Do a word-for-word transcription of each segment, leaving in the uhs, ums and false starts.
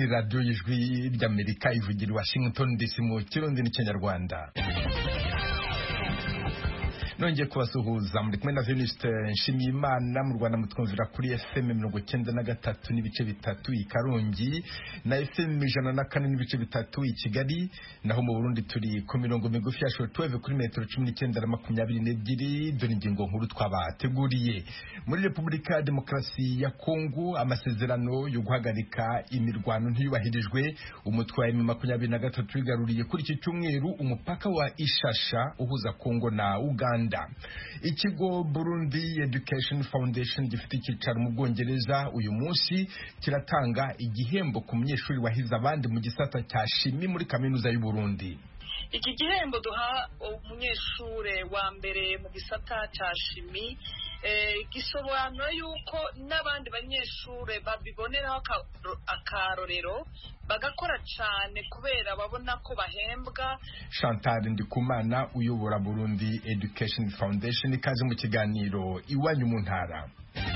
ni radio y'ijwi ry'Amerika ivugira i Washington D C mu kirundi n'ikinyarwanda. Nongeye kubasuhuza muri kumwe na Venuste Nshimiyimana mu Rwanda mutwumvira kuri F M mirongo icyenda na gatatu n'ibice bitatu i Karongi na F M ijana na kane n'ibice bitatu i Kigali, naho mu Burundi turi ku mirongo migufi ya shortwave kuri metero cumi n'icyenda na makumyabiri n'ebyiri. Dore ingingo nkuru twabateguriye. Muri Repubulika ya Demokarasi ya Kongo amasezerano yo guhagarika imirwano ntiyubahirijwe. Umutwe wa M makumyabiri na gatatu wigaruriye kuri iki cyumweru umupaka wa Ishasha uhuza Kongo na Uganda. Ikigo Burundi Education Foundation gifite icyicaro mu Bwongereza uyu munsi kiratanga igihembo ku munyeshuri wahize abandi mu gisata cya shimi muri kaminuza y'u Burundi. Iki gihembo duha umunyeshure wa mbere mu gisata cya shimi eh gisobanura yuko n'abandi banyeshure babiboneraho akarorero bagakora cyane kubera babona ko bahembwa. Chantal Ndikumana uyobora Burundi Education Foundation ikaze mu kiganiro iwanyu mu ntara.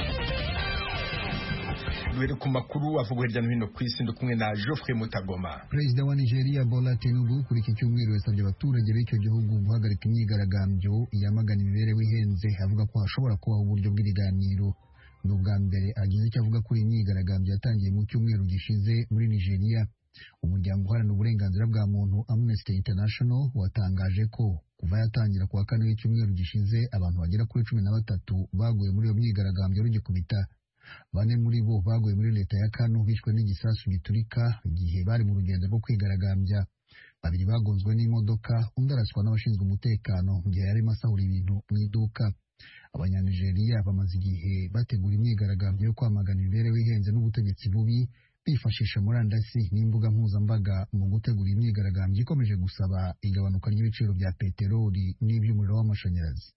Duhere ku makuru avuga hirya no hino ku isi kumwe na Geoffrey Mutagoma. Perezida wa Nigeria Bola Tinubu kuri iki cyumweru yasabye abaturage b'icyo gihugu guhagarika imyigaragambyo yamagana imibereho ihenze, avuga ko hashobora kubaho uburyo bw'ibiganiro. Ni ubwa mbere agize icyo avuga kuri imyigaragambyo yatangiye mu cyumweru gishize muri Nigeria. Umuryango uharanira uburenganzira bwa muntu Amnesty International watangaje ko kuva yatangira kuwa kane w'icyumweru gishize abantu bagera kuri cumi na batatu baguye muri iyo myigaragambyo rugikubita. Bane muri bo baguye muri leta ya Kano bishwe n'igisasu giturika igihe bari mu rugendo rwo kwigaragambya. Babiri bagonzwe n'imodoka, undi araswa n'abashinzwe umutekano mu gihe yarimo asahura ibintu mu iduka. Abanyanigeriya bamaze igihe bategura imyigaragambyo yo kwamagana imibereho ihenze n'ubutegetsi bubi, bifashisha murandasi n'imbuga mpuzambaga mu gutegura imyigaragambyo ikomeje gusaba igabanuka ry'ibiciro bya peteroli n'iby'umuriro w'amashanyarazi.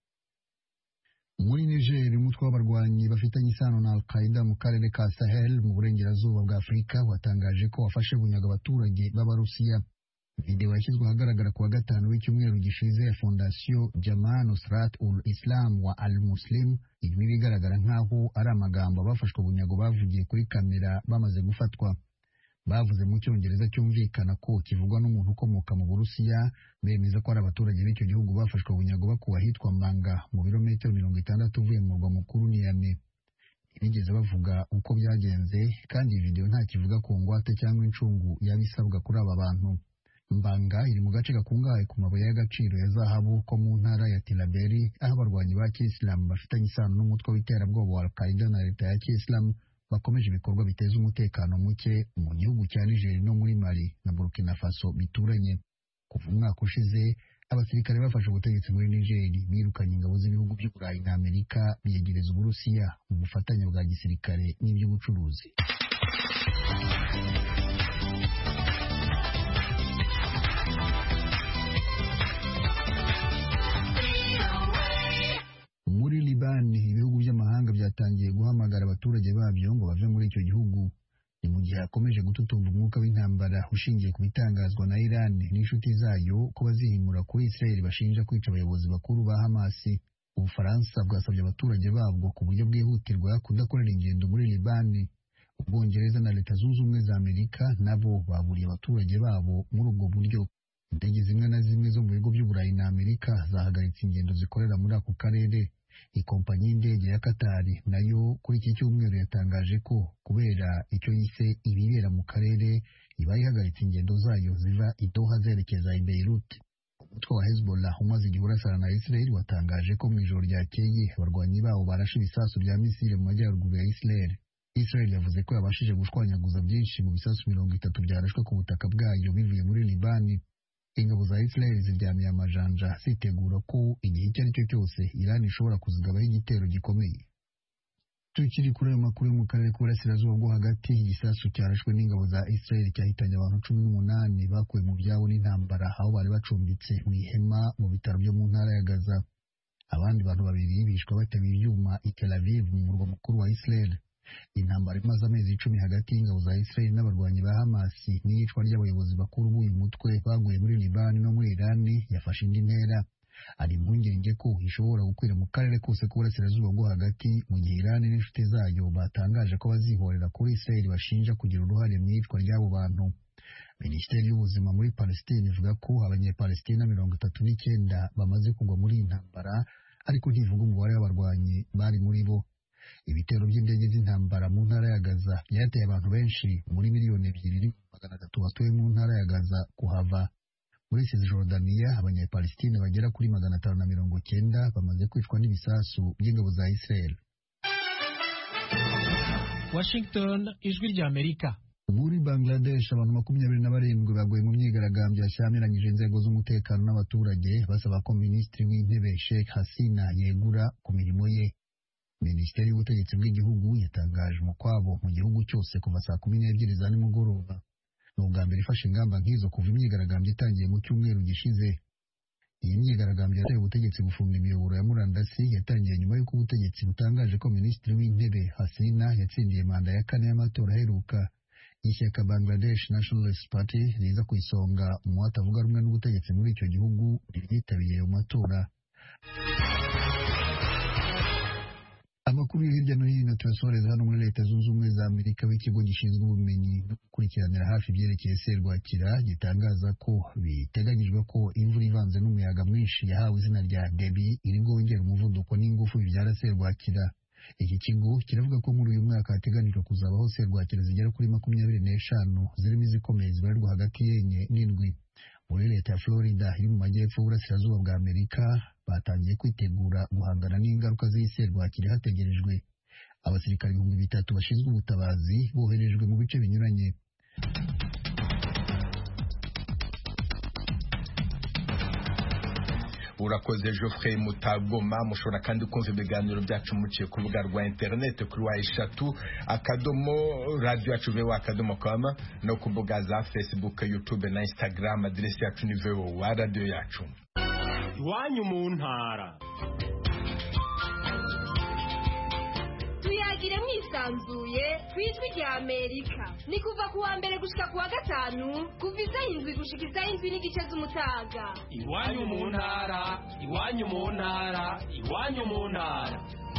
Muri Niger, umutwe w'abarwanyi bafitanye isano na Al-Qaeda mu karere ka Sahel mu burengerazuba bwa Afurika watangaje ko wafashe bunyaga abaturage b'Abarusiya. Video yashyizwe ahagaragara kuwa gatanu w'icyumweru gishize ya Fondation Jama Nusrat ul-Islam wa Al-Muslim irimo ibigaragara nk'aho ari amagambo bafashwe bunyago bavugiye kuri kamera bamaze gufatwa. Bavuze mu cyongereza cyumvikana ko kivugwa n'umuntu ukomoka mu Burusiya, bemeza ko ari abaturage b'icyo gihugu bafashwe bunyago bakuwe ahitwa Manga mu birometero mirongo itandatu uvuye mu murwa mukuru Niamey. Ntibigeze bavuga uko byagenze kandi iyi video nta kivuga ku ngwate cyangwa incungu yabisabwa kuri aba bantu. Mbanga iri mu gace gakungahaye ku mabuye y'agaciro ya zahabu ko mu ntara ya Tilaberi, aho abarwanyi ba Kisilamu bafitanye isano n'umutwe w'iterabwoba wa Al-Qaeda na leta ya Kisilamu bakomeje ibikorwa biteza umutekano muke mu gihugu cya Niger no muri Mali na Burkina Faso bituranye. Kuva umwaka ushize abasirikare bafashe ubutegetsi muri Niger birukanye ingabo z'ibihugu by'u Burayi na Amerika biyegereza Uburusiya mu bufatanye bwa gisirikare n'iby'ubucuruzi. Muri Libani, ibihugu by'amahanga byatangiye guhamagara abaturage babyo ngo bave muri icyo gihugu. Ni mu gihe hakomeje gututumba umwuka w'intambara ushingiye ku bitangazwa na Iran n'inshuti zayo ko bazihimura kuri Israel bashinja kwica abayobozi bakuru ba Hamas. Ubufaransa bwasabye abaturage babwo ku buryo bwihutirwa kudakorera ingendo muri Libani. Ubwongereza na Leta Zunze Ubumwe za Amerika nabo baburiye abaturage babo muri ubwo buryo. Indege zimwe na zimwe zo mu bigo by'u Burayi na Amerika zahagaritse ingendo zikorera muri ako karere. Ikompanyi y'indege ya Qatar nayo kuri iki cyumweru yatangaje ko kubera icyo yise ibibera mu karere iba ihagaritse ingendo zayo ziva i Doha zerekeza i Beirut. Umutwe wa Hezbollah umaze igihe urasana na Israel watangaje ko mu ijoro ryakeye abarwanyi bawo barashe ibisasu bya misile mu majyaruguru ya Israel. Israel yavuze ko yabashije gushwanyaguza byinshi mu bisasu mirongo itatu byarashwe ku butaka bwayo bivuye muri Libani. Ingabo za Israel ziryamiye amajanja zitegura ko igihe icyo ari cyo cyose Iran ishobora kuzigabaho igitero gikomeye. Tukiri kuri ayo makuru yo mu karere k'uburasirazuba bwo hagati, igisasu cyarashwe n'ingabo za Israel cyahitanye abantu cumi n'umunani bakuwe mu byabo n'intambara aho bari bacumbitse mu ihema mu bitaro byo mu ntara ya Gaza. Abandi bantu babiri bishwe batewe ibyuma i Tel Aviv mu murwa mukuru wa Israel. Intambara imaze amezi icumi hagati y'ingabo za Israel n'abarwanyi ba Hamas n'iyicwa ry'abayobozi bakuru b'uyu mutwe baguye muri Libani no muri Iran yafashe indi ntera. ari impungenge ko ishobora gukwira mu karere kose k'uburasirazuba bwo hagati mu gihe Iran n'inshuti zayo batangaje ko bazihorera kuri Israel bashinja kugira uruhare mu iyicwa ry'abo bantu. Minisiteri y'ubuzima muri Palestine ivuga ko abanyepalestina mirongo itatu n'icyenda bamaze kugwa muri iyi ntambara, ariko ntivuga umubare w'abarwanyi bari muri bo. Ibitero by'indege z'intambara mu ntara ya Gaza byateye abantu benshi muri miliyoni ebyiri magana atatu batuye mu ntara ya Gaza kuhava. Muri Cisjordania abanyepalestina bagera kuri magana atanu na mirongo cyenda bamaze kwicwa n'ibisasu by'ingabo za Israel. Washington, ijwi rya Amerika. Muri Bangladesh abantu makumyabiri na barindwi baguye mu myigaragambyo yashyamiranyije inzego z'umutekano n'abaturage basaba ko Minisitiri w'Intebe Sheikh Hasina yegura ku mirimo ye. Minisiteri y'ubutegetsi bw'igihugu yatangaje umukwabo mu gihugu cyose kuva saa kumi n'ebyiri za nimugoroba. Ni ubwa mbere ifashe ingamba nk'izo kuva imyigaragambyo itangiye mu cyumweru gishize. Iyi myigaragambyo yateye ubutegetsi gufunga imiyoboro ya murandasi yatangiye nyuma y'uko ubutegetsi butangaje ko Minisitiri w'Intebe Hasina yatsindiye manda ya kane y'amatora aheruka. Ishyaka Bangladesh Nationalist Party riza ku isonga mu batavuga rumwe n'ubutegetsi muri icyo gihugu ryitabiriye mu matora. Amakuru hirya no hino tuyasoreza hano muri Leta Zunze Ubumwe za Amerika, w'ikigo gishinzwe ubumenyi no gukurikiranira hafi ibyerekeye serwakira gitangaza ko biteganyijwe ko imvura ivanze n'umuyaga mwinshi yahawe izina rya Debby iri bwongera umuvuduko n'ingufu bibyara serwakira. Iki kigo kiravuga ko muri uyu mwaka hateganijwe kuzabaho serwakira zigera kuri makumyabiri n'eshanu zirimo izikomeye zibarirwa hagati y'enye n'indwi. Muri leta ya Florida iri mu majyepfo y'uburasirazuba bwa Amerika batangiye kwitegura guhangana n'ingaruka z'iyi serwakira hategerejwe abasirikare ibihumbi bitatu bashinzwe ubutabazi boherejwe mu bice binyuranye. Urakoze Geoffrey Mutagoma. Mushobora kandi kumva ibiganiro byacu muciye ku rubuga rwa internet kuri wa eshatu akadomo radio yacu vewa akadomo com no ku mbuga za Facebook, YouTube na Instagram. Aderesi yacu ni vewa radio yacu. Iwanyu mu ntara. Tuyagire mwisanzuye kwijwi rya Amerika. Ni kuva kuwa mbere gushika kuwa gatanu kuva isaha indwi gushika isaha indwi n'igice z'umutaga. Iwanyu mu ntara, iwanyu mu ntara, iwanyu mu ntara.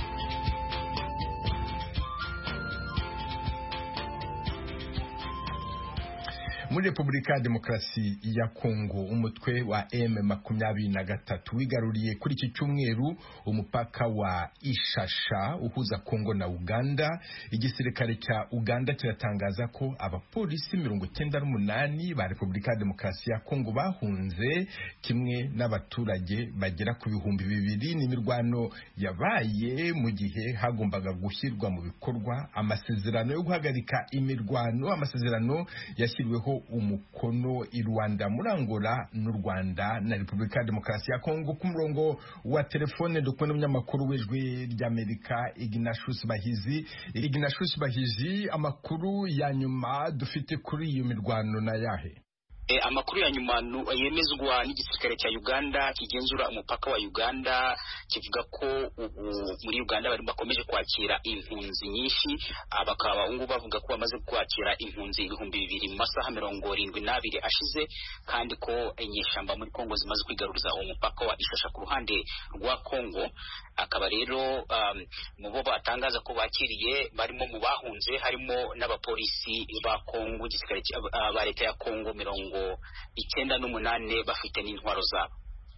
Muri Repubulika ya Demokarasi ya Kongo umutwe wa M makumyabiri na gatatu wigaruriye kuri iki cyumweru umupaka wa Ishasha uhuza Kongo na Uganda. Igisirikare cya Uganda kiratangaza ko abapolisi mirongo icyenda n'umunani ba Repubulika ya Demokarasi ya Kongo bahunze kimwe n'abaturage bagera ku bihumbi bibiri. N'imirwano yabaye mu gihe hagombaga gushyirwa mu bikorwa amasezerano yo guhagarika imirwano, amasezerano yashyiriweho umukono i Rwanda, muri Angola n'u Rwanda na Repubulika ya Demokarasi ya Kongo. Ku murongo wa telefone dukwe n'umunyamakuru w'ijwi ry'Amerika Ignatius Bahizi. Ignatius Bahizi, amakuru ya nyuma dufite kuri iyo mirwano na yahe? E, amakuru ya nyuma yemezwa n'igisirikare cya Uganda kigenzura umupaka wa Uganda kivuga ko ubu muri Uganda bari bakomeje kwakira impunzi nyinshi, abakaba ungu bavuga ko bamaze kwakira impunzi ibihumbi bibiri mu masaha mirongo irindwi n'abiri ashize, kandi ko inyeshamba muri Kongo zimaze kwigaruriza umupaka wa Ishasha ku ruhande rwa Kongo. Akaba rero um, mu bo batangaza ko bakiriye barimo mu bahunze harimo n'abapolisi ba Kongo, igisirikare ba leta ya Kongo mirongo icyenda n'umunane bafite n'intwaro zabo.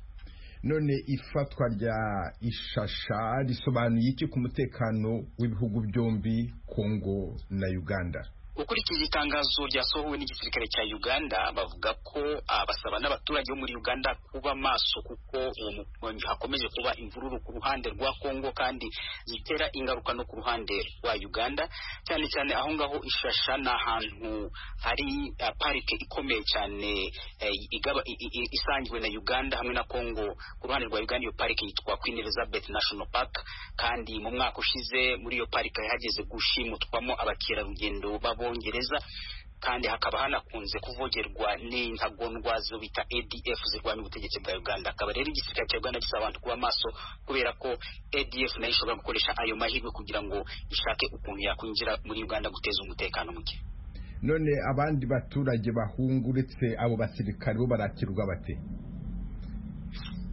None ifatwa rya Ishasha risobanuye iki ku mutekano w'ibihugu byombi Kongo na Uganda? Ukurikije itangazo ryasohowe n'igisirikare cya Uganda bavuga ko abasaba n'abaturage bo muri Uganda kuba maso kuko hakomeje kuba imvururu ku ruhande rwa Kongo kandi zitera ingaruka no ku ruhande rwa Uganda, cyane cyane aho ngaho Ishasha na ahantu hari uh, parike ikomeye cyane uh, igaba isangiwe na Uganda hamwe na Kongo. Ku ruhande rwa Uganda iyo parike yitwa Queen Elizabeth National Park, kandi mu mwaka ushize muri iyo parike yahageze gushimutwamo abakerarugendo babo Bongereza, kandi hakaba hanakunze kuvogerwa n'intagondwa zo bita A D F zirwanya ubutegetsi bwa Uganda. Akaba rero igisirikare cya Uganda gisaba abantu kuba maso kubera ko A D F nayo ishobora gukoresha ayo mahirwe kugira ngo ishake ukuntu yakwinjira muri Uganda guteza umutekano muke. None abandi baturage bahunga uretse abo basirikare bo barakirwa bate?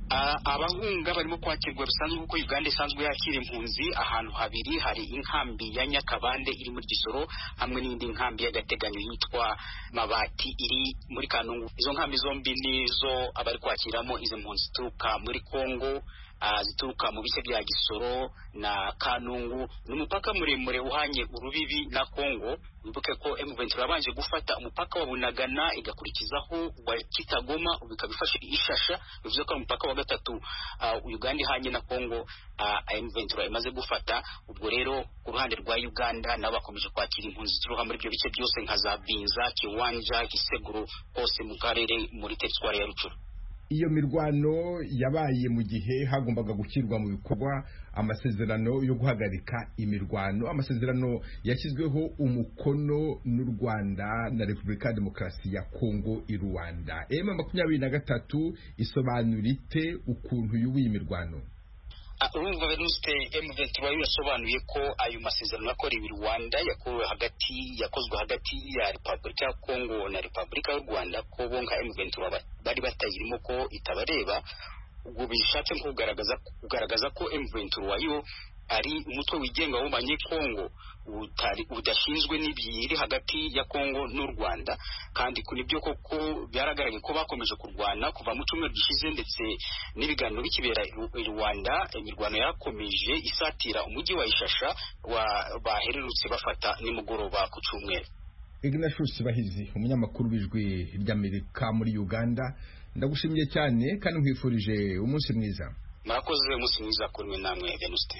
abahunga barimo kwakirwa bisanzwe kuko Uganda isanzwe yakira impunzi ahantu habiri. Hari inkambi ya Nyakabande iri muri Gisoro hamwe n'indi nkambi y'agateganyo yitwa Mabati iri muri Kanungu. Izo nkambi zombi nizo abari kwakiramo izo mpunzi zituruka muri Kongo, zituruka mu bice bya Gisoro na Kanungu. N'umupaka muremure uhanye urubibi na Kongo. Wibuke ko M vingt-trois yabanje gufata umupaka wa Bunagana igakurikizaho wa Kitagoma ubikabifasha ishasha. Bivuze ko umupaka wa gatatu uh, Uganda ihanye na Kongo uh, M vingt-trois imaze gufata. Ubwo rero ku ruhande rwa Uganda nabo bakomeje kwakira impunzi zituruka muri ibyo bice byose nka za Binza, Kiwanja, Kiseguru, hose mu karere muri teritwari ya Rucuru. Iyo mirwano yabaye mu gihe hagombaga gushyirwa mu bikorwa amasezerano yo guhagarika imirwano, amasezerano yashyizweho umukono n'u Rwanda na Repubulika ya Demokarasi ya Kongo i Rwanda. M makumyabiri na gatatu isobanura ite ukuntu y'ubuye imirwano? Urumva Venuste M vingt-trois yasobanuye ko ayo masezerano yakorewe i Rwanda yakorewe hagati yakozwe hagati ya Repubulika ya Kongo na Repubulika y'u Rwanda, ko bonka M vingt-trois bari batayirimo ko itabareba. Ubwo bishatse nko kugaragaza kugaragaza ko M vingt-trois yo ari umutwe wigenga w'umanye Kongo utari udashinzwe n'ibyiri hagati ya Kongo n'u Rwanda. Kandi kuri byo koko byaragaragaye ko bakomeje kurwana kuva mu cyumweru gishize, ndetse n'ibiganiro bikibera i Rwanda. Imirwano yarakomeje isatira umujyi wa Ishasha bahererutse bafata nimugoroba ku cyumweru. Ignatius Bahizi, umunyamakuru w'ijwi ry'Amerika muri Uganda, ndagushimiye cyane kandi nkwifurije umunsi mwiza. Murakoze, umunsi mwiza kuri mwe namwe Venuste.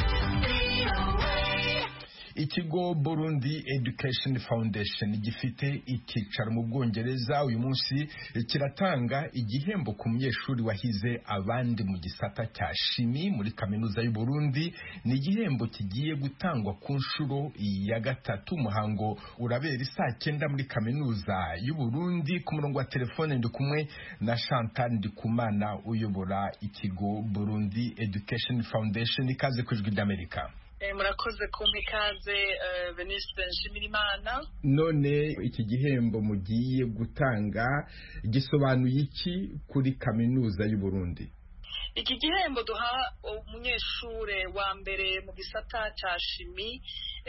Ikigo Burundi Education Foundation gifite icyicaro mu Bwongereza uyu munsi kiratanga igihembo ku munyeshuri wahize abandi mu gisata cya shimi muri kaminuza y'u Burundi. Ni igihembo kigiye gutangwa ku nshuro ya gatatu. Umuhango urabera isaa cyenda muri kaminuza y'u Burundi. Ku murongo wa telefone ndi kumwe na Chantal Ndikumana uyobora ikigo Burundi Education Foundation. Ikaze ku ijwi ry'Amerika. Murakoze kumpa ikaze Venuste Nshimirimana. None iki gihembo mugiye gutanga gisobanuye iki kuri kaminuza y'u Burundi? Iki gihembo duha umunyeshure wa mbere mu gisata cya shimi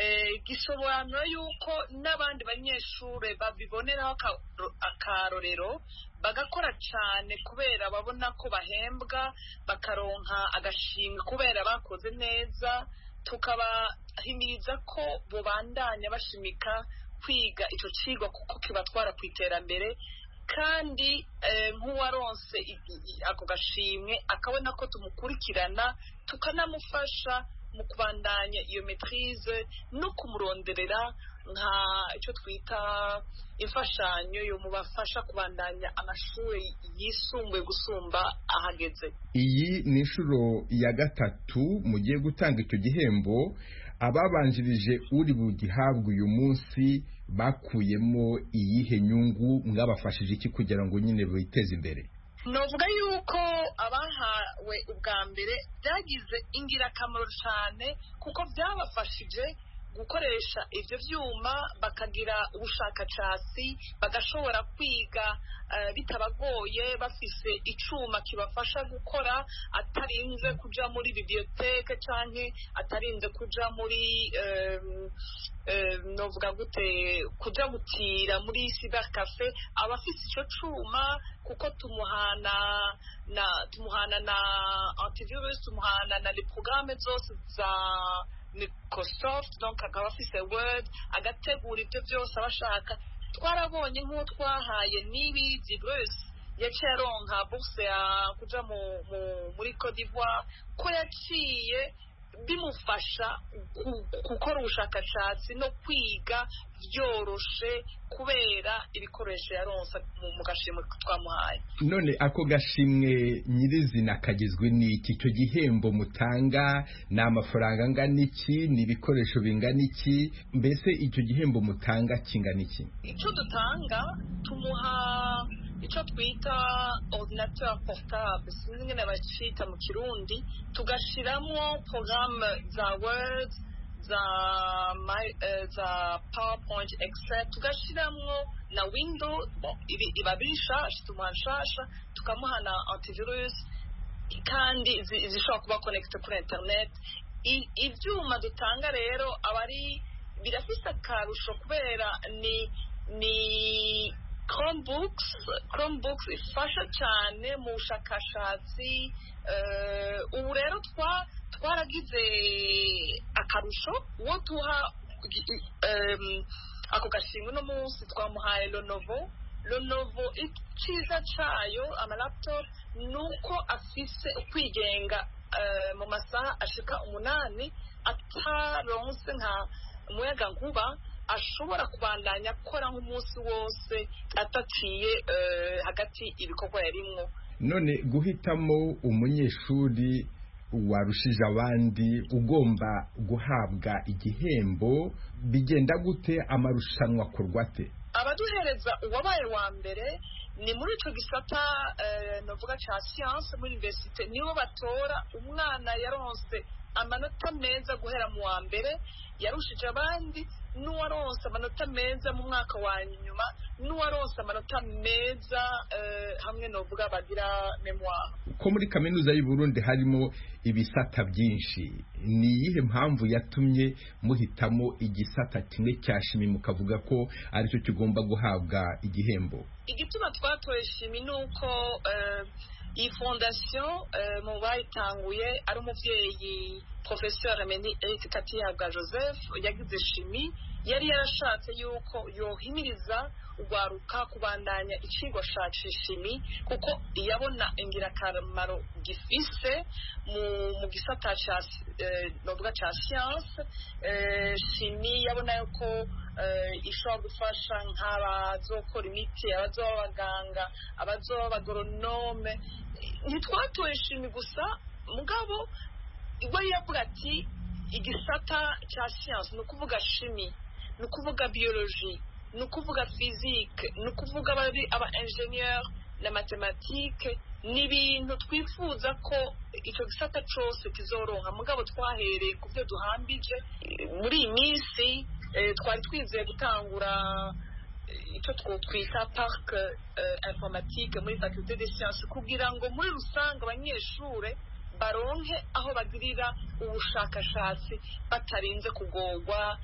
gisobanura yuko n'abandi banyeshure babiboneraho akarorero bagakora cyane kubera babona ko bahembwa bakaronka agashimwe kubera bakoze neza. Tukabahimiriza ko bobandanya bashimika kwiga icyo cigwa kuko kibatwara ku iterambere, kandi nk'uwaronse ako gashimwe akabona ko tumukurikirana tukanamufasha mu kubandanya iyo maîtrise no kumuronderera nka icyo twita imfashanyo yo mubafasha kubandanya amashuri yisumbuye gusumba ahageze. Iyi ni inshuro ya gatatu mugiye gutanga icyo gihembo. Ababanjirije uri bugihabwa uyu munsi bakuyemo iyihe nyungu? Mwabafashije iki kugira ngo nyine biteze imbere? Novuga yuko abahawe ubwa mbere byagize ingirakamaro cyane kuko byabafashije gukoresha ivyo vyuma, bakagira ubushakashatsi, bagashobora kwiga uh, bitabagoye bafise icuma kibafasha gukora, atarinze kuja muri bibliothèque canke atarinze kuja muri um, um, novuga gute kuja gutira muri cyber cafe. Abafise ico cuma kuko tumuhana na tumuhana na antivirus, tumuhana na les programmes zose za Microsoft, donc akaba afise Word, agategura ibyo byose abashaka. Twarabonye nk'uwo twahaye n'ibizi Bruce yaciye aronka bourse ya kuja mu muri Côte d'Ivoire, ko yaciye bimufasha gukora ubushakashatsi no kwiga byoroshe kubera ibikoresho yaronsa mu gashimwe twamuhaye. None ako gashimwe nyirizina kagizwe n'iki? Icyo gihembo mutanga ni amafaranga angana iki? Ni ibikoresho bingana iki? Mbese icyo gihembo mutanga kingana iki? Icyo dutanga tumuha icyo twita ordinateur portable, sinzi ngene bacita mu Kirundi, tugashiramo programme za Word, za my, uh, za PowerPoint, Excel, tugashiramo na Windows. Bon, iba bishasha, tumuha nshasha, tukamuha na antivirus, kandi zishobora kuba connected kuri internet. Ibyuma dutanga rero abari birafise akarusho kubera ni ni Chromebooks Chromebooks ifasha cyane mu bushakashatsi. Ubu rero twa twaragize akarusho uwo tuha ako gashimwe no munsi twamuhaye Lenovo Lenovo icyiza cyayo amalaptop nuko afise ukwigenga mu masaha ashika umunani ataronse nka umuyaga nkuba ashobora kubandanya akora nk'umunsi wose ataciye hagati ibikorwa yarimwo. None guhitamo umunyeshuri warushije abandi ugomba guhabwa igihembo bigenda gute? Amarushanwa akorwa te? Abaduhereza uwabaye wa mbere ni muri ico gisata novuga ca science muri universite niho batora umwana yaronse amanota meza guhera mu wa mbere yarushije abandi n'uwaronse amanota meza mu mwaka wa nyuma n'uwaronse amanota meza hamwe novuga bagira memoire. Ko muri kaminuza y'u Burundi harimo ibisata byinshi, ni iyihe mpamvu yatumye muhitamo igisata kimwe cya shimi mukavuga ko aricyo kigomba guhabwa igihembo? Igituma twatoye shimi nuko iyi fondation mu bayitanguye ari umuvyeyi Professeur Ameni Eric Katiyaga Joseph yagize shimi, yari yarashatse yuko yohimiriza ugwaruka kubandanya icigwa ca shimi kuko yabona ingirakamaro gifise mu mu gisata ca novuga ca science. Shimi yabona yuko ishobora gufasha nk'abazokora imiti, abazoba abaganga, abazoba abagoronome. Ntitwatoye shimi gusa mugabo igwa yavuga ati igisata ca science no kuvuga shimi, no kuvuga biologie, no kuvuga physique, no kuvuga abari aba ingénieur na mathématique, ni ibintu twifuza ko icyo gisata cyose kizoronka. Mugabo twahereye ku byo duhambije muri iyi minsi. Twari twizeye gutangura icyo twita parc informatique muri faculté des sciences kugira ngo muri rusange abanyeshure baronke aho bagirira ubushakashatsi batarinze kugorwa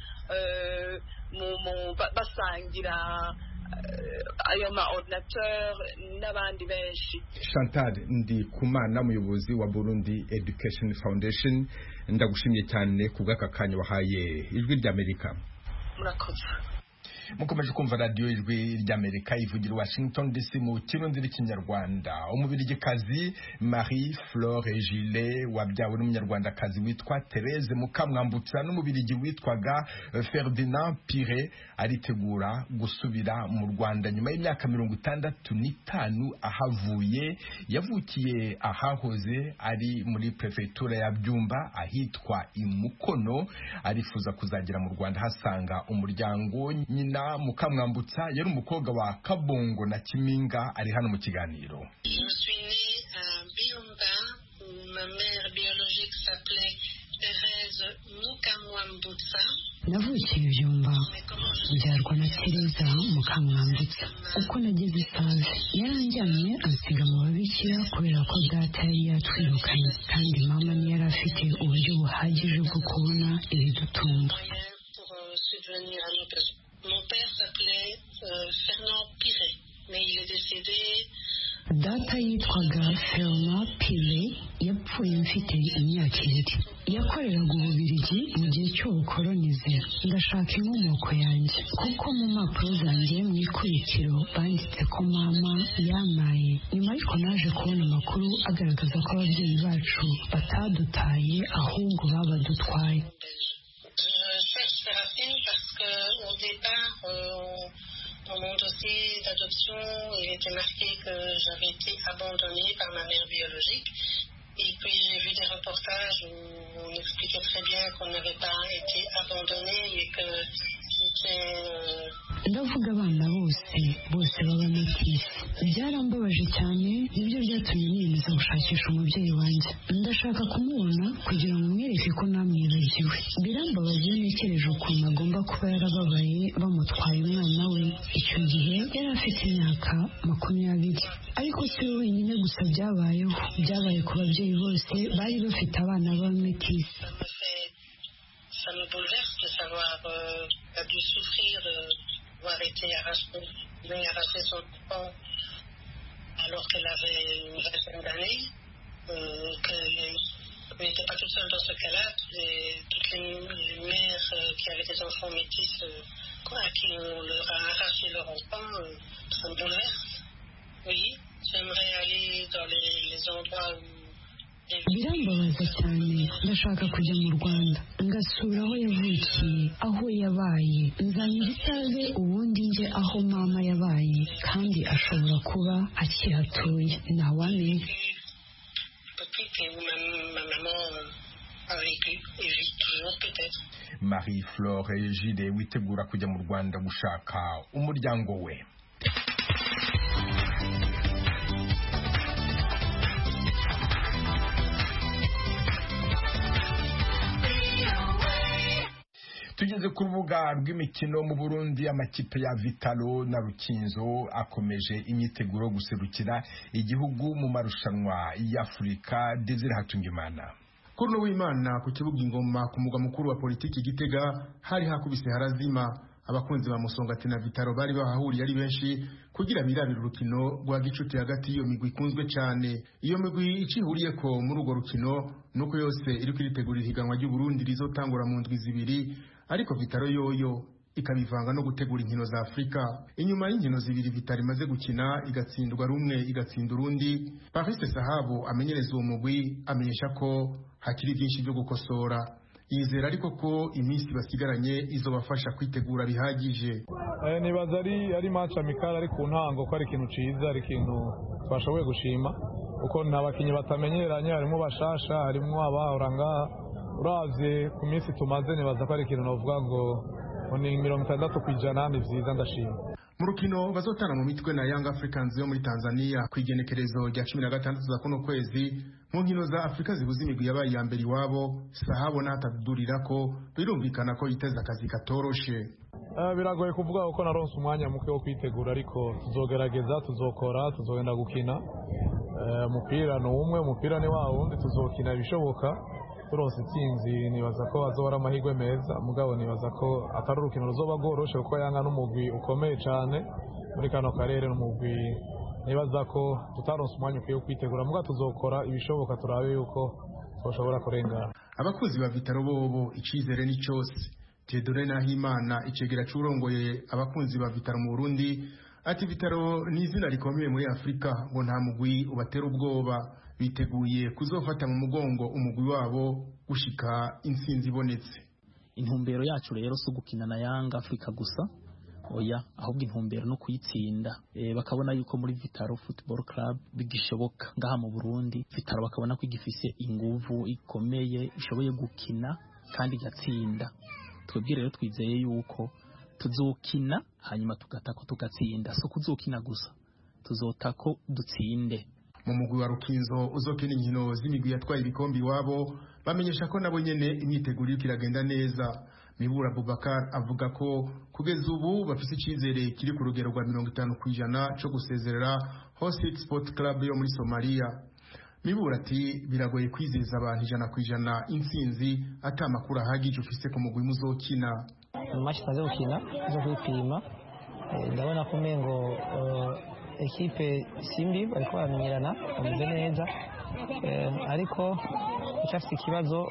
basangira ayo ma ordinateur n'abandi benshi. Chantal Ndikumana, umuyobozi wa Burundi Education Foundation, ndagushimiye cyane kubw'aka kanya wahaye Ijwi ry'Amerika. Murakoze. Mukomeje kumva radio Ijwi ry'Amerika ivugira Washington D C mu kirundi n'ikinyarwanda. Umubirigikazi Marie Flore Gile wabyawe n'umunyarwandakazi witwa Therese Mukamwambutsa n'umubirigi witwaga Ferdinand Pire aritegura gusubira mu Rwanda nyuma y'imyaka mirongo itandatu n'itanu ahavuye. Yavukiye ahahoze ari muri prefecture ya Byumba ahitwa Imukono, arifuza kuzagera mu Rwanda hasanga umuryango. Nyina Mukamwambutsa yari umukobwa wa Kabongo na Kiminga, ari hano mu kiganiro. Je suis née à Byumba où ma mère biologique s'appelait Thérèse Mukamwambutsa. Navukiye Byumba mbyarwa na Tereza Mukamwambutsa. Uko nageze Save yaranjyanye ansiga mu babikira kubera ko data yari yatwirukanye kandi mama ni yari afite uburyo buhagije bwo kubona ibidutunga. Mon père s'appelait euh, Fernand Pire, mais il est décédé. Data yitwaga Fernand Pire, yapfuye mfite imyaka ibiri. Yakoreraga Ububirigi mu gihe cy'ubukolonize. Ndashaka inkomoko yanjye kuko mu mpapuro zanjye mu ikurikiro banditse ko mama yamaye. Nyuma ariko naje kubona amakuru agaragaza ko ababyeyi bacu batadutaye ahubwo babadutwaye. Parce qu'au départ, euh, dans mon dossier d'adoption, il était marqué que j'avais été abandonnée par ma mère biologique. Et puis j'ai vu des reportages où on expliquait très bien qu'on n'avait pas été abandonné et que c'était... Euh... ndavuga abana bose bose b'abametisi. Byarambabaje cyane, nibyo byatumye niyemeza gushakisha umubyeyi wanjye. Ndashaka kumubona kugira ngo mwereke ko namwibagiwe. Birambabaje iyo ntekereje ukuntu agomba kuba yarababaye bamutwaye umwana we. Icyo gihe yari afite imyaka makumyabiri. Ariko si we wenyine gusa byabayeho, byabaye ku babyeyi bose bari bafite abana b'abametisi. Ça me bouleverse de savoir euh, qu'elle a dû souffrir de avoir été arrachée, arraché son enfant alors qu'elle avait une vingtaine d'années, euh, qu'elle n'était pas toute seule dans ce cas-là. Les, toutes les, les mères euh, qui avaient des enfants métis, euh, quoi, à qui on leur a arraché leur enfant, euh, ça me bouleverse. Oui, j'aimerais aller dans les, les endroits où birambabaza cyane. Ndashaka kujya mu Rwanda ngasura aho yavukiye, aho yabaye, nzanira itaze ubundi nje aho mama yabaye, kandi ashobora kuba akihatuye, ntawamenya. Marie-Flore Egide witegura kujya mu Rwanda gushaka umuryango we. Tugeze ku rubuga rw'imikino mu Burundi, amakipe ya Vitalo na Rukinzo akomeje imyiteguro yo guserukira igihugu mu marushanwa y'Afurika. Desire Hatungimana. Kuri no w'Imana ku kibuga Ingoma ku mugwa mukuru wa politiki Gitega hari hakubise harazima. Abakunzi ba Musongati na Vitalo bari bahahuriye ari benshi kugira birabira urukino rwa gicuti hagati iyo migwi ikunzwe cyane. Iyo migwi icihuriye ko muri urwo rukino nuko yose iri kwiritegurira higanwa ry'u Burundi rizotangura mu ndwi zibiri, ariko Vitalo yoyo ikabivanga no gutegura inkino za Afrika. Inyuma y'inkino zibiri Vitalo imaze gukina igatsindwa rumwe igatsinda urundi, Paris Sahabo amenyereza uwo mugwi amenyesha ko hakiri byinshi byo gukosora. Yizera ariko ko iminsi basigaranye izobafasha kwitegura bihagije. Eh nibaza ari ari match amikara ari ku ntango ko ari ikintu ciza, ari ikintu twashoboye gushima uko ntabakinyi batamenyeranye, harimo bashasha, harimo abahoranga. Uravye ku minsi tumaze nibaza ko ari ikintu novuga ngo ni mirongo itandatu kwijana ni vyiza ndashima. Mu rukino bazotana mu mitwe na Young Africans yo muri Tanzania kwigenekerezo rya cumi na gatandatu za kuno kwezi mu nkino za Afrika zibuza imigwi yabaye ya mbere iwabo. Sahabo natadurira ko birumvikana ko yiteza akazi katoroshe. Uh, biragoye kuvuga uko naronse umwanya muke wo kwitegura, ariko tuzogerageza, tuzokora, tuzogenda gukina. Umupira uh, no umwe, umupira ni wa wundi, tuzokina ibishoboka. Turonse itsinzi nibaza ko azora amahirwe meza, mugabo nibaza ko atari urukino ruzoba rworoshe kuko Yanga n'umugwi ukomeye cyane muri kano karere, n'umugwi nibaza ko tutaronse umwanya ukwiye kwitegura, mugabo tuzokora ibishoboka turabe yuko twoshobora kurengana. Abakuzi ba Vitalo bobo icizere ni cyose. Tedore Nahimana icegera curongoye abakunzi ba Vitalo mu Burundi ati Vitalo ni izina rikomeye muri Afrika, ngo nta mugwi ubatera ubwoba, biteguye kuzofata mu mugongo umugwi wabo gushika intsinzi ibonetse. Intumbero yacu rero so gukina na Yanga Afrika gusa, oya, ahubwo intumbero no kuyitsinda. E, bakabona yuko muri Vitalo Football Club bigishoboka ngaha mu Burundi. Vitalo bakabona ko igifise inguvu ikomeye ishoboye gukina kandi gatsinda. Twebwe rero twizeye yuko tuzokina hanyuma tugatako tugatsinda, so kuzokina gusa tuzotako dutsinde. Mu mugwi wa Rukinzo uzokina inkino z'imigwi yatwaye ibikombe iwabo bamenyesha ko nabo nyene imyiteguro iragenda neza. Mibura Abubakar avuga ko kugeza ubu bafise icizere kiri ku rugero rwa mirongo itanu kwijana cyo gusezerera Hosit Sport Club yo muri Somalia. Mibura ati biragoye kwizeza abantu ijana kwijana intsinzi atamakuru ahagije ufise ku mugwi muzokina. Match taze gukina zo kwipima, ndabona ko mengo ekipe simbi bariko baramenyerana bameze neza, ariko cyafite ikibazo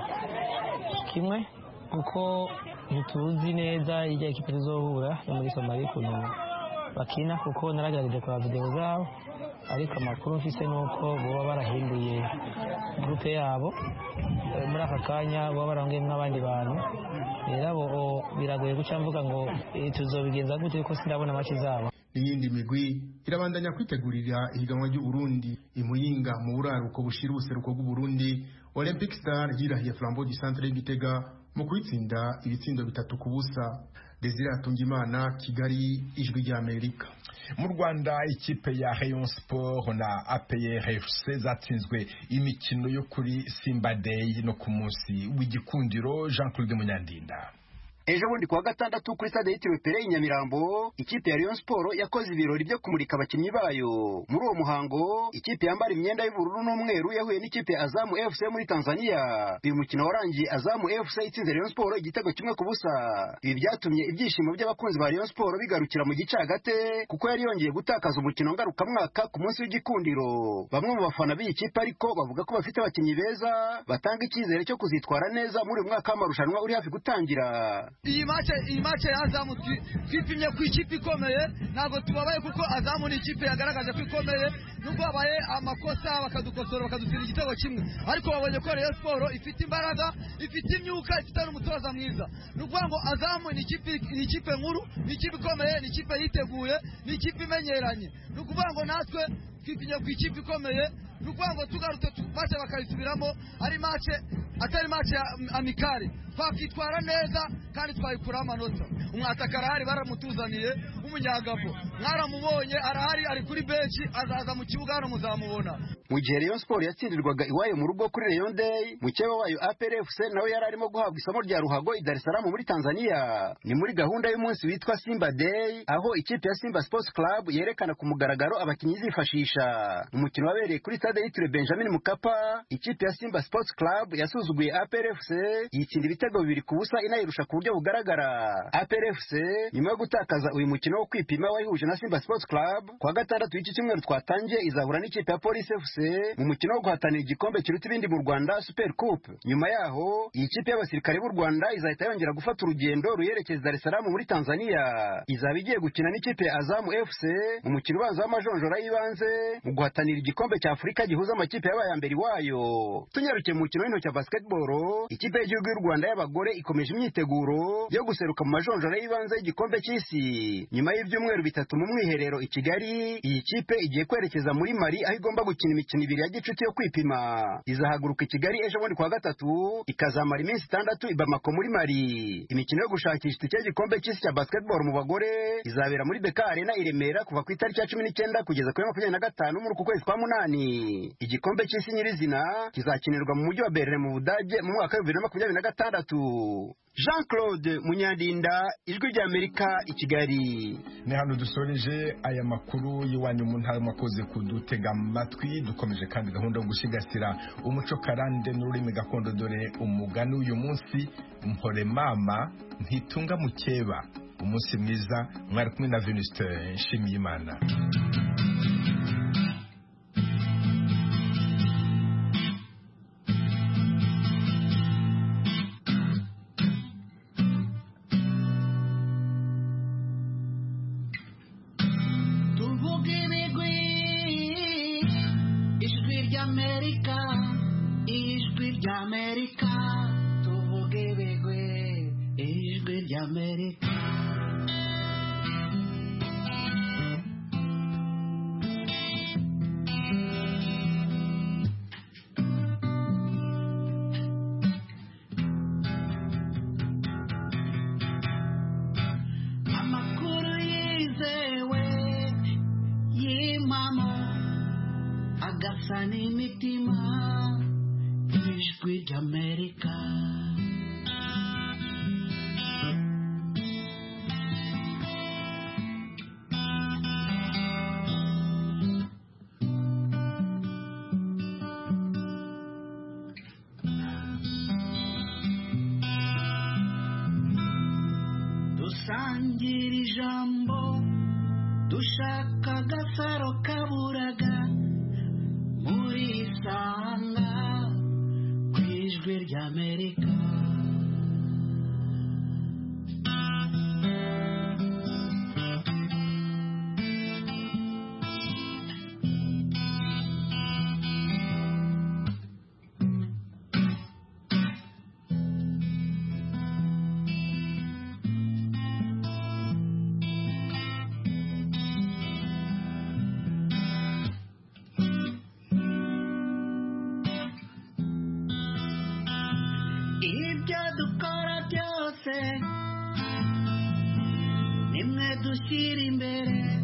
kimwe kuko ntituzi neza ijya ekipe zizohura yo muri Somalia kuntu bakina, kuko naragerageje kwa video zabo, ariko amakuru mfise nuko boba barahinduye groupe yabo muri aka kanya, boba barangiye n'abandi bantu. Rero biragoye guca mvuga ngo tuzobigenza gute kuko sindabona match zabo. Iyindi migwi irabandanya kwitegurira ihiganwa ry'u Burundi. Imuyinga mu buraruko bushira ubuseruko bw'u Burundi, Olympic Star yirahiye Flambeau du Centre y'Igitega mu kwitsinda ibitsindo bitatu ku busa. Desire Hatungimana, Kigali, Ijwi ry'Amerika. Mu Rwanda ikipe ya Rayon Sport na A P R F C zatsinzwe imikino yo kuri Simba Day no ku munsi w'igikundiro. Jean Claude Munyandinda. Ejo bundi kuwa gatandatu kuri stade yitiriwe Pere i Nyamirambo, ikipe ya Rayon Sport yakoze ibirori byo kumurika abakinnyi bayo. Muri uwo muhango, ikipe yambara imyenda y'ubururu n'umweru yahuye n'ikipe ya Azamu F C muri Tanzania. Uyu mukino warangiye Azamu F C itsinze Rayon Sport igitego kimwe ku busa. Ibi byatumye ibyishimo by'abakunzi ba Rayon Sport bigarukira mu gice hagati, kuko yari yongeye gutakaza umukino ngarukamwaka ku munsi w'igikundiro. Bamwe mu bafana b'iyi kipe ariko bavuga ko bafite abakinnyi beza batanga icyizere cyo kuzitwara neza muri uyu mwaka w'amarushanwa uri hafi gutangira. Iyi mace iyi mace Azamu twipimye ku ikipe ikomeye, ntabwo tubabaye kuko Azamu ni ikipe yagaragaje ko ikomeye, nubwo babaye amakosa bakadukosora bakadutsinda igitego kimwe, ariko babonye ko Rayon Sport ifite imbaraga, ifite imyuka, ifite n'umutoza mwiza. Nukuvuga ngo Azamu ni ikipe ni ikipe nkuru, ni ikipe ikomeye, ni ikipe yiteguye, ni ikipe imenyeranye. Nukuvuga ngo natwe twipimye ku ikipe ikomeye, nukuvuga ngo tugarutse mace bakayisubiramo ari mace atari mace amikari, twakitwara neza kandi twayikura amanota. Umwataka arahari baramutuzaniye umunyagabo, mwaramubonye arahari, ari kuri benchi, azaza mu kibuga hano muzamubona. Mu gihe Rayon Sport yatsindirwaga iwayo mu rugo kuri Rayon Day, mukeba wayo A P R F C nawe yari arimo guhabwa isomo rya ruhago i Dar es Salaam muri Tanzania. Ni muri gahunda y'umunsi witwa Simba Day, aho ikipe ya Simba Sports Club yerekana ku mugaragaro abakinnyi zifashisha. Umukino wabereye kuri stade yitiriwe Benjamin Mkapa, ikipe ya Simba Sports Club yasuzuguye A P R F C yitsinda ibitego bibiri ku busa inayirusha ku buryo bugaragara. A P R F C nyuma yo gutakaza uyu mukino wo kwipima wayihuje na Simba Sports Club kwa gatandatu y'iki cyumweru twatangiye, izahura n'ikipe ya Police F C mu mukino wo guhatanira igikombe kiruta ibindi mu Rwanda Super Coupe. Nyuma yaho iyi kipe y'abasirikare b'u Rwanda izahita yongera gufata urugendo ruyerekeza Dar es Salaam muri Tanzania. Izaba igiye gukina n'ikipe ya Azamu F C mu mukino ubanza w'amajonjora y'ibanze mu guhatanira igikombe cya Afurika gihuza amakipe y'abaye mbere wayo. Tunyarukiye mu mukino w'intoki wa basketball, ikipe y'igihugu y'u Rwanda y'abagore ikomeje imyiteguro yo guseruka mu majonjora y'ibanze y'igikombe cy'isi. Nyuma y'ibyumweru bitatu mu mwiherero i Kigali, iyi kipe igiye kwerekeza muri Mali aho igomba gukina imikino ibiri ya gicuti yo kwipima. Izahaguruka i Kigali ejo bundi kuwa gatatu, ikazamara iminsi itandatu i Bamako muri Mali. Imikino yo gushakisha itike y'igikombe cy'isi cya basketball mu bagore izabera muri Beka Arena i Remera kuva ku itariki ya cumi n'icyenda kugeza kuri makumyabiri na gatanu muri uku kwezi kwa munani. Igikombe cy'isi nyirizina kizakinirwa mu mujyi wa Berlin mu Budage mu mwaka wa bibiri na makumyabiri na gatandatu. Jean Claude Munyandinda, Ijwi ry'Amerika i Kigali. Ni hano dusoreje aya makuru y'iwanyu mu ntara, mwakoze kudutega amatwi. Dukomeje kandi gahunda yo gusigasira umuco karande n'ururimi gakondo, dore umugani uyu munsi: mpore mama ntitunga mukeba. Umunsi mwiza, mwari kumwe na Venuste Nshimiyimana. America, tuvuge bigwe, ijwi ry'Amerika. Amakuru yizewe y'imamo agasa n'imitima. Ijwi ry'Amerika. Dusangira ijambo, dushaka agasaro kaburaga, muri sanga Ijwi ry'Amerika. Ibyo dukora byose dushyira imbere